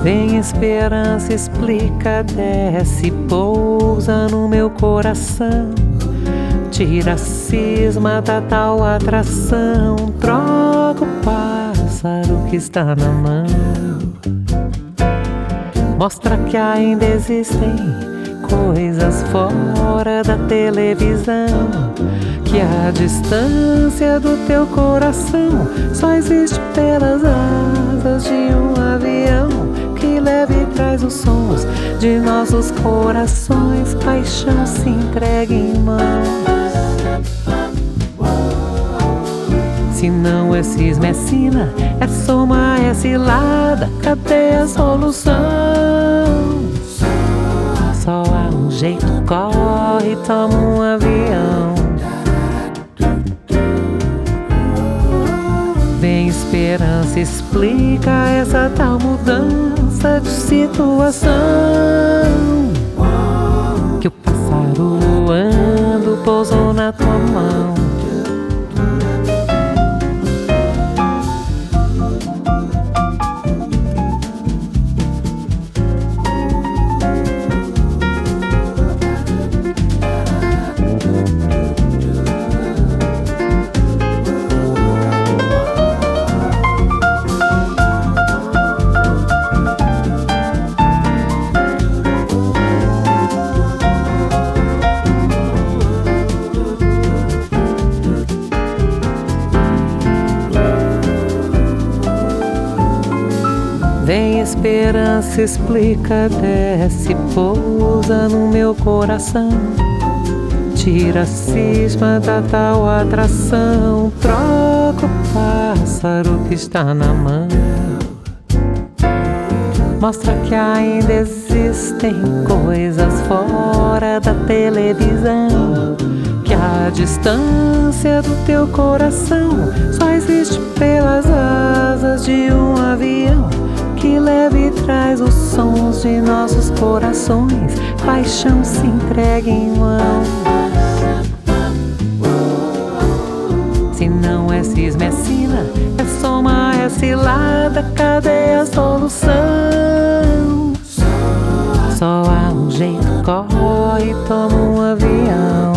Vem esperança, explica, desce, pousa no meu coração. Tira a cisma da tal atração, troca o pássaro que está na mão. Mostra que ainda existem coisas fora da televisão, que a distância do teu coração só existe pelas asas de um avião que leva e traz os sons de nossos corações. Paixão se entrega em mãos. Se não é cisma, é sina, é soma, é cilada, cadê a solução? Só há um jeito, corre, toma um avião. Vem esperança, explica essa tal mudança de situação, que o pássaro voando pousou na tua mão. Vem esperança, explica, desce, pousa no meu coração. Tira a cisma da tal atração, troca o pássaro que está na mão. Mostra que ainda existem coisas fora da televisão, que a distância do teu coração só existe pelas asas de um avião que leva e traz os sons de nossos corações. Paixão se entrega em mão. Se não é cisma, é sina, é soma, é cilada, cadê a solução? Só há um jeito, corre, toma um avião.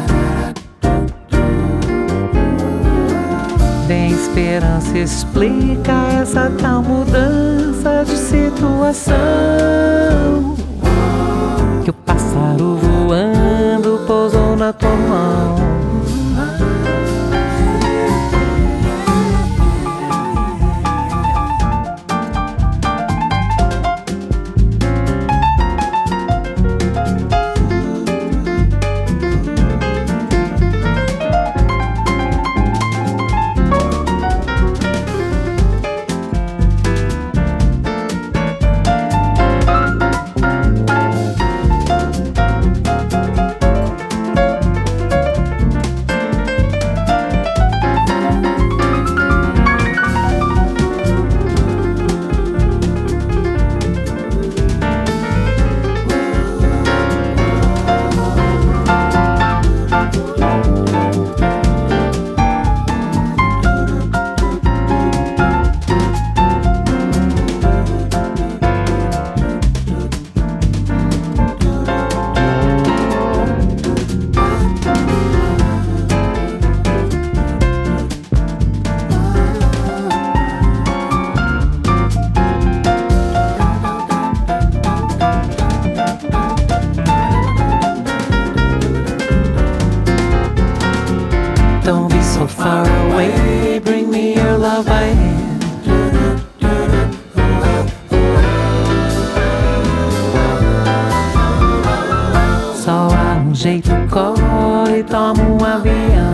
Vem esperança, explica essa tal mudança de situação, que o pássaro voando pousou na tua mão. Don't be so far away, bring me your love by hand. Só há um jeito, corre, toma um avião.